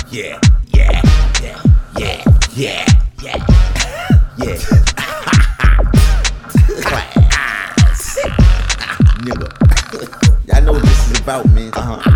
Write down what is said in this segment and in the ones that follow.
Yeah, yeah, yeah, yeah, yeah, yeah, yeah. Class. Nigga. Y'all know what this is about, man.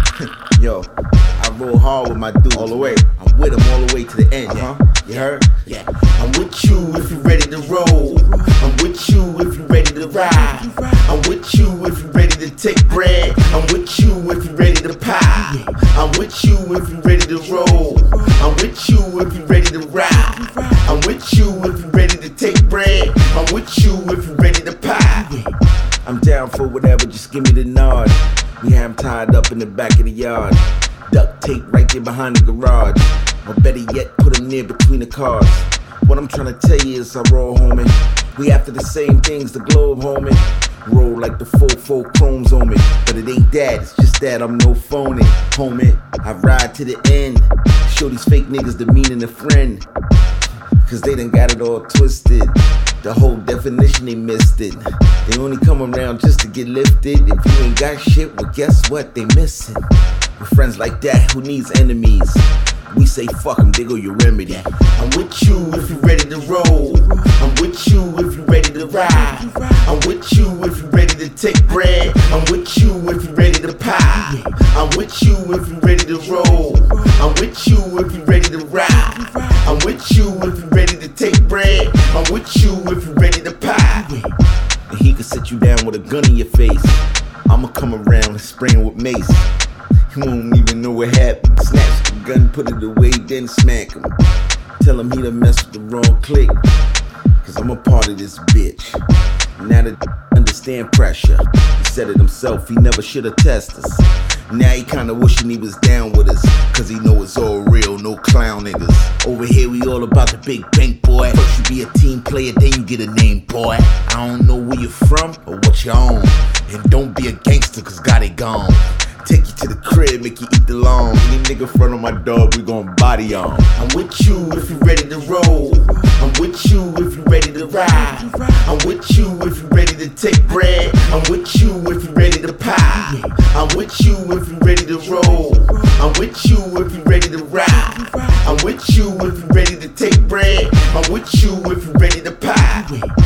Yo, I roll hard with my dudes. All the way. I'm with them all the way to the end. You heard? Yeah. I'm with you if you ready to roll. I'm with you if you ready to ride. I'm with you if you ready to take bread. I'm with you if you ready to pie. I'm with you if you ready to roll. I'm with you if you ready to ride. I'm with you if you ready to take bread. I'm with you if you ready to pie. I'm down for whatever, just give me the nod. We have him tied up in the back of the yard. Duct tape right there behind the garage. Or better yet, put him near between the cars. What I'm trying to tell you is I roll, homie. We after the same things, the globe, homie. Roll like the 4-4 chromes on me. But it ain't that, it's just that I'm no phony, homie. I ride to the end. Show these fake niggas the meaning of friend. Cause they done got it all twisted. The whole definition, they missed it. They only come around just to get lifted. If you ain't got shit, well guess what, they missing. With friends like that, who needs enemies? We say fuck them, they go your remedy. I'm with you if you ready to roll. I'm with you if you ready to ride. I'm with you if you ready to take bread. I'm with you if you ready to pie. I'm with you if you ready to roll. I'm with you if you ready to ride. I'm with you if you ready to take bread. I'm with you if you ready to pie. And he could sit you down with a gun in your face. I'ma come around and spray him with mace. He won't even know what happened. Snatch the gun, put it away, then smack him. Tell him he done messed with the wrong clique. Cause I'm a part of this bitch. Now that understand pressure. He said it himself, he never should've tested us. Now he kinda wishing he was down with us. Cause he know it's all real, no clown niggas. Over here we all about the big bank, boy. First you be a team player, then you get a name, boy. I don't know where you're from or what you own. And don't be a gangster cause God it gone. Take you to the crib, make you eat the lawn. Any nigga front on my dog, we gon' body on. I'm with you if you ready to roll. I'm with you if you ready to ride. I'm with you if you ready to take bread. I'm with you if you ready to pie. I'm with you if you ready to roll. I'm with you if you ready to ride. I'm with you if you ready to take bread. I'm with you if you ready to pie.